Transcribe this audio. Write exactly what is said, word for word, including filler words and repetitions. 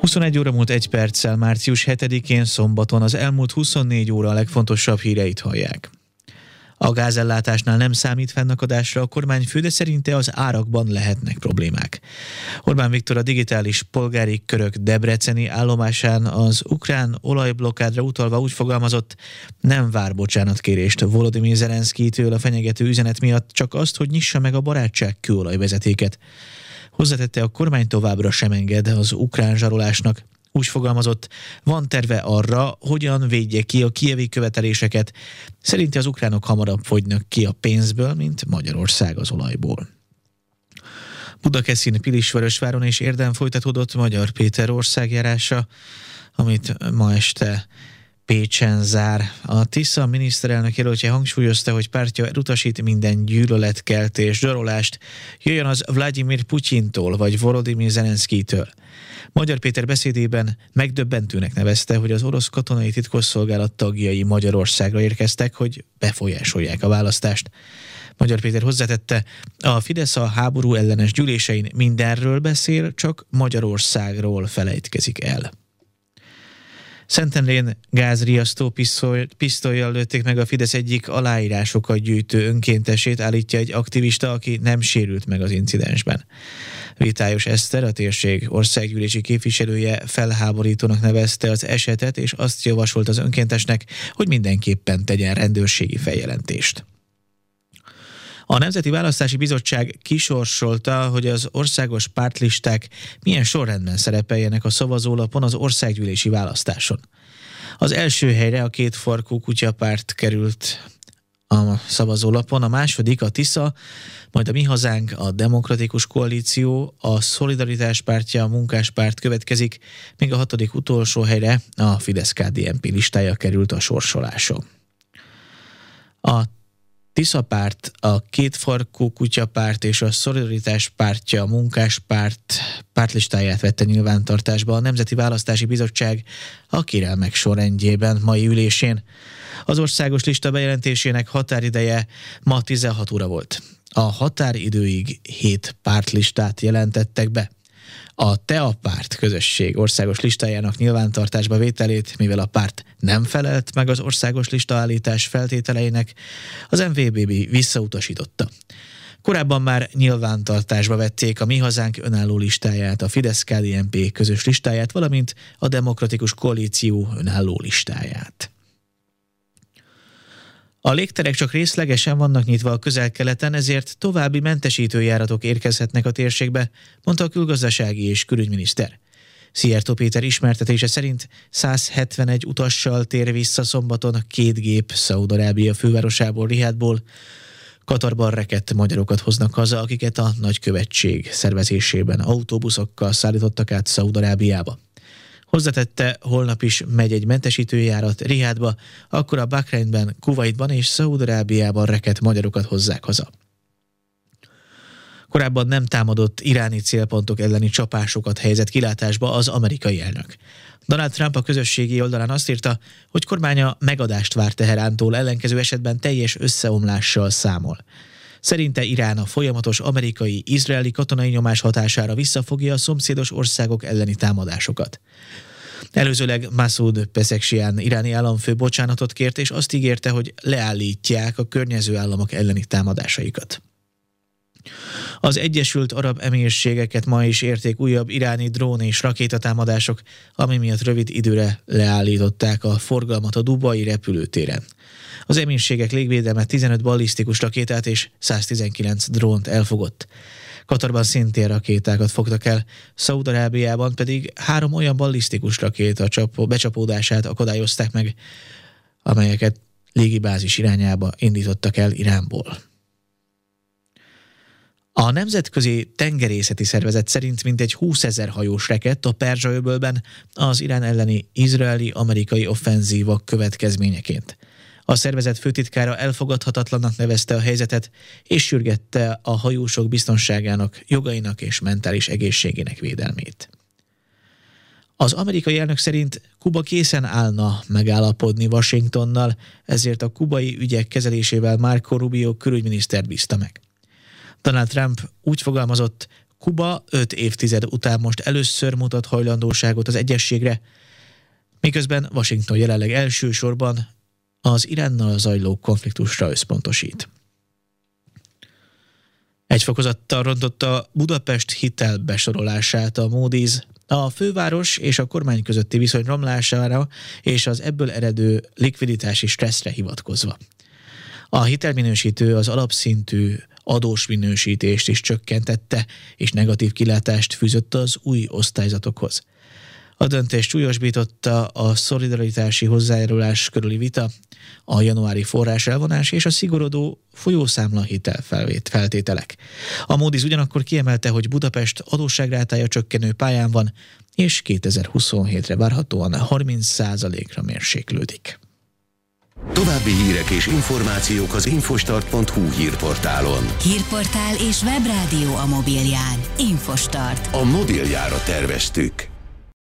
huszonegy óra múlt egy perccel, március hetedikén szombaton az elmúlt huszonnégy óra a legfontosabb híreit hallják. A gázellátásnál nem számít fennakadásra a kormányfő, de szerinte az árakban lehetnek problémák. Orbán Viktor a digitális polgári körök debreceni állomásán az ukrán olajblokkádra utalva úgy fogalmazott, nem vár bocsánatkérést Volodymyr Zelenszkijtől a fenyegető üzenet miatt, csak azt, hogy nyissa meg a barátság kőolajvezetéket. Hozzátette, a kormány továbbra sem enged az ukrán zsarolásnak. Úgy fogalmazott, van terve arra, hogyan védje ki a kijevi követeléseket. Szerinte az ukránok hamarabb fogynak ki a pénzből, mint Magyarország az olajból. Budakeszin, Pilisvörösváron és Érden folytatódott Magyar Péter országjárása, amit ma este Pécsen zár. A Tisza miniszterelnök jelöltje hangsúlyozta, hogy pártja elutasít minden gyűlöletkeltés, zsarolást, jöjjön az Vladimir Putyintól vagy Volodymyr Zelenszkijtől. Magyar Péter beszédében megdöbbentőnek nevezte, hogy az orosz katonai titkosszolgálat tagjai Magyarországra érkeztek, hogy befolyásolják a választást. Magyar Péter hozzátette, a Fidesz a háború ellenes gyűlésein mindenről beszél, csak Magyarországról felejtkezik el. Szentendrén gázriasztó pisztoly, pisztollyal lőtték meg a Fidesz egyik aláírásokat gyűjtő önkéntesét, állítja egy aktivista, aki nem sérült meg az incidensben. Vitályos Eszter, a térség országgyűlési képviselője felháborítónak nevezte az esetet, és azt javasolt az önkéntesnek, hogy mindenképpen tegyen rendőrségi feljelentést. A Nemzeti Választási Bizottság kisorsolta, hogy az országos pártlisták milyen sorrendben szerepeljenek a szavazólapon az országgyűlési választáson. Az első helyre a Kétfarkú Kutyapárt került a szavazólapon, a második a Tisza, majd a Mi Hazánk, a Demokratikus Koalíció, a Szolidaritás Pártja, a Munkáspárt következik, míg a hatodik utolsó helyre a Fidesz-ká dé en pé listája került a sorsoláson. A Tisza párt, a Kétfarkú Kutyapárt és a Szolidaritás Pártja, a Munkáspárt pártlistáját vette nyilvántartásba a Nemzeti Választási Bizottság a kérelmek sorrendjében mai ülésén. Az országos lista bejelentésének határideje ma tizenhat óra volt. A határidőig hét pártlistát jelentettek be. A TEA párt közösség országos listájának nyilvántartásba vételét, mivel a párt nem felelt meg az országos listaállítás feltételeinek, az em vé bé bé visszautasította. Korábban már nyilvántartásba vették a Mi Hazánk önálló listáját, a Fidesz-ká dé en pé közös listáját, valamint a Demokratikus Koalíció önálló listáját. A légterek csak részlegesen vannak nyitva a Közel-Keleten, ezért további mentesítőjáratok érkezhetnek a térségbe, mondta a külgazdasági és külügyminiszter. Szijjártó Péter ismertetése szerint száz hetvenegy utassal tér vissza szombaton két gép Szaúd-Arábia fővárosából, Rihádból. Katarban rekedt magyarokat hoznak haza, akiket a nagykövetség szervezésében autóbuszokkal szállítottak át Szaúd-Arábiába. Hozzátette, holnap is megy egy mentesítőjárat Rihádba, akkor a Bahreinben, Kuwaitban és Szaúd-Arábiában rekedt magyarokat hozzák haza. Korábban nem támadott iráni célpontok elleni csapásokat helyezett kilátásba az amerikai elnök. Donald Trump a közösségi oldalán azt írta, hogy kormánya megadást vár Teherántól, ellenkező esetben teljes összeomlással számol. Szerinte Irán a folyamatos amerikai-izraeli katonai nyomás hatására visszafogja a szomszédos országok elleni támadásokat. Előzőleg Masoud Pezeshkian iráni államfő bocsánatot kért, és azt ígérte, hogy leállítják a környező államok elleni támadásaikat. Az Egyesült Arab Emírségeket ma is érték újabb iráni drón és rakétatámadások, ami miatt rövid időre leállították a forgalmat a dubai repülőtéren. Az emírségek légvédelme tizenöt ballisztikus rakétát és száztizenkilenc drónt elfogott. Katarban szintén rakétákat fogtak el, Szaúd-Arábiában pedig három olyan ballisztikus rakéta csapó, becsapódását akadályozták meg, amelyeket légibázis irányába indítottak el Iránból. A Nemzetközi Tengerészeti Szervezet szerint mintegy húszezer hajós rekedt a Perzsa-öbölben az Irán elleni izraeli-amerikai offenzíva következményeként. A szervezet főtitkára elfogadhatatlannak nevezte a helyzetet, és sürgette a hajósok biztonságának, jogainak és mentális egészségének védelmét. Az amerikai elnök szerint Kuba készen állna megállapodni Washingtonnal, ezért a kubai ügyek kezelésével Marco Rubio külügyminiszter bízta meg. Donald Trump úgy fogalmazott, Kuba öt évtized után most először mutat hajlandóságot az egyezségre, miközben Washington jelenleg elsősorban az Iránnal zajló konfliktusra összpontosít. Egy fokozattal rontotta Budapest hitelbesorolását a Moody's, a főváros és a kormány közötti viszony romlására és az ebből eredő likviditási stresszre hivatkozva. A hitelminősítő az alapszintű adós minősítést is csökkentette, és negatív kilátást fűzött az új osztályzatokhoz. A döntést súlyosbította a szolidaritási hozzájárulás körüli vita, a januári forráselvonás és a szigorodó folyószámla hitel feltételek. A Moody's ugyanakkor kiemelte, hogy Budapest adósságrátája csökkenő pályán van, és kétezer-huszonhétre várhatóan harminc százalékra mérséklődik. További hírek és információk az infostart pont hu hírportálon. Hírportál és webrádió a mobilján. Infostart. A mobiljára terveztük.